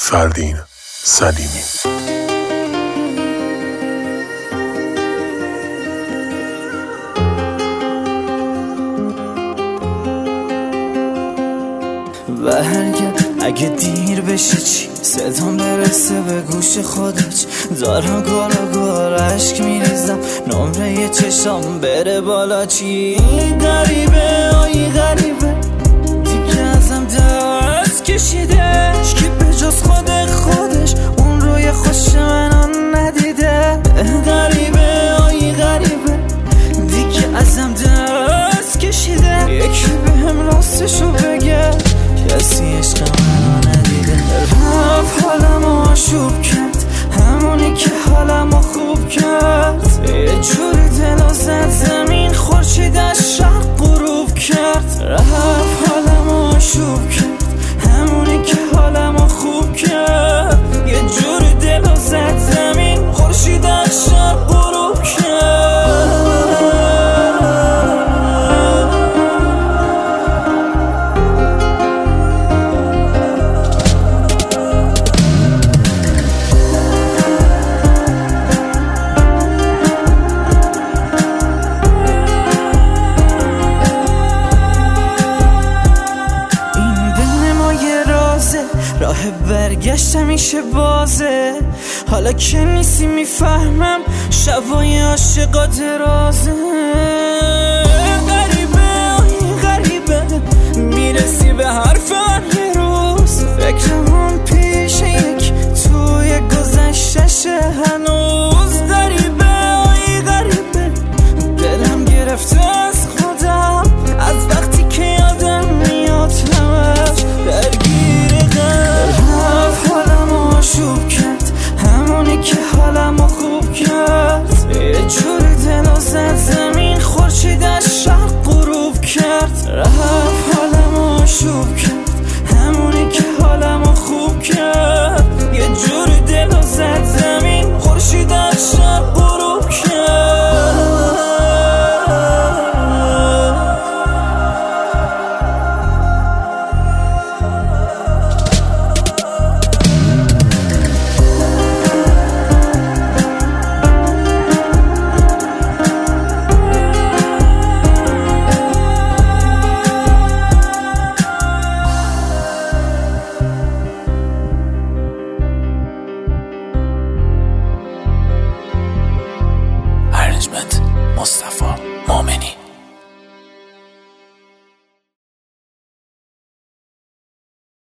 فردین سلیمی. برگرد اگه دیر بشه چی، صدام برسه به گوش خودت. دارم گار عشق میریزم، نمره چشام بره بالا. چی غریبه آی غریبه، دیگه ازم دست کشیده. کی به جز خودش اون روی خوش منو ندیده. غریبه آی غریبه، دیگه ازم دست کشیده. یکی بهم راستشو بگه، کسی عشق منو ندیده. رفت حالمو آشوب کرد، همونی که حالمو خوب کرد. یه جوری دلو زد زمین، خورشید از شرق غروب کرد. رفت حالمو آشوب کرد، همونی که حالمو خوب کرد. یه جوری دلو زد زمین، خورشید از شرق غروب کرد. راه برگشت همیشه بازه، حالا که نیستی میفهمم شبای عاشقا درازه. غریبه آی غریبه، میرسی به حرف یه روز. فکرمون پیش یک توی گذشتشه هنوز. غریبه آی غریبه، دلم گرفته از خودم، از وقتی که یادم میاد همش درگیر رفت حالمو آشوب کرد، همونی که حالمو خوب کرد. یه جوری دلو زد زمین، خورشید از شرق غروب کرد. رفت حالمو آشوب کرد، همونی که حالمو خوب کرد.